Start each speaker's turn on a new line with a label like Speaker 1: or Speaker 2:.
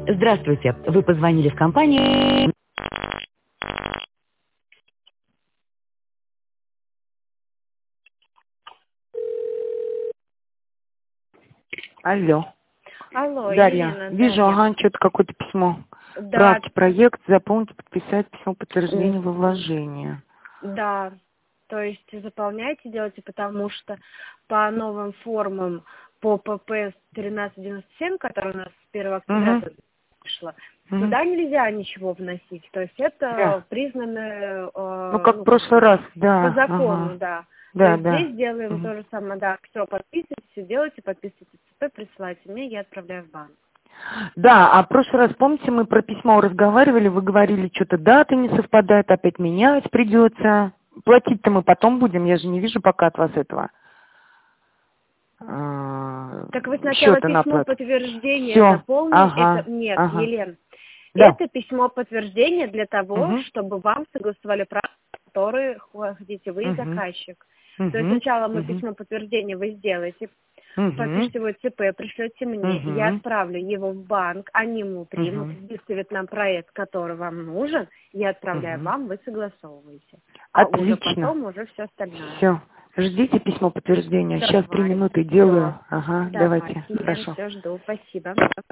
Speaker 1: Здравствуйте, вы позвонили в компанию.
Speaker 2: Алло.
Speaker 3: Алло,
Speaker 2: Дарья,
Speaker 3: Елена,
Speaker 2: вижу,
Speaker 3: Дарья.
Speaker 2: ага, что-то какое-то письмо.
Speaker 3: Да,
Speaker 2: Правки, проект, заполните, подписать письмо подтверждения во
Speaker 3: м,
Speaker 2: вложение.
Speaker 3: да, то есть заполняйте, делайте, потому что по новым формам по ПП 1397, которая у нас с 1 октября
Speaker 2: Угу,
Speaker 3: вышла,
Speaker 2: угу.
Speaker 3: туда нельзя ничего вносить. То есть это
Speaker 2: Да.
Speaker 3: признано,
Speaker 2: Ну, как в
Speaker 3: ну, как
Speaker 2: прошлый
Speaker 3: сказать,
Speaker 2: раз,
Speaker 3: по
Speaker 2: да,
Speaker 3: закону,
Speaker 2: ага.
Speaker 3: да. То
Speaker 2: Да,
Speaker 3: есть
Speaker 2: да.
Speaker 3: здесь делаем
Speaker 2: Мгм.
Speaker 3: то же самое, да, все подписывайте, все делайте, подписывайте ЦП, присылайте мне, я отправляю в банк.
Speaker 2: Да, а в прошлый раз, помните, мы про письмо разговаривали, вы говорили, что-то даты не совпадают, опять менять придется. Платить-то мы потом будем, я же не вижу пока от вас этого.
Speaker 3: Так вы сначала
Speaker 2: Счета на
Speaker 3: письмо
Speaker 2: оплату.
Speaker 3: подтверждения
Speaker 2: Все,
Speaker 3: заполните. Это
Speaker 2: ага,
Speaker 3: нет,
Speaker 2: ага.
Speaker 3: Елена.
Speaker 2: Да.
Speaker 3: Это письмо подтверждения для того,
Speaker 2: Угу,
Speaker 3: чтобы вам согласовали права, которые хотите вы и
Speaker 2: угу,
Speaker 3: заказчик. То есть
Speaker 2: угу,
Speaker 3: сначала мы
Speaker 2: угу,
Speaker 3: письмо подтверждения вы сделаете,
Speaker 2: угу,
Speaker 3: подпишите его ЦП, пришлете мне, я
Speaker 2: угу,
Speaker 3: отправлю его в банк, они ему примут,
Speaker 2: угу,
Speaker 3: выставят нам проект, который вам нужен, я отправляю
Speaker 2: угу.
Speaker 3: вам, вы согласовываете. А уже
Speaker 2: Отлично.
Speaker 3: потом уже все остальное.
Speaker 2: Все. Ждите письмо подтверждения. Сейчас 3
Speaker 3: Давайте,
Speaker 2: минуты
Speaker 3: все.
Speaker 2: делаю. Ага,
Speaker 3: Давайте,
Speaker 2: давайте.
Speaker 3: Елена,
Speaker 2: Хорошо.
Speaker 3: все жду. Спасибо.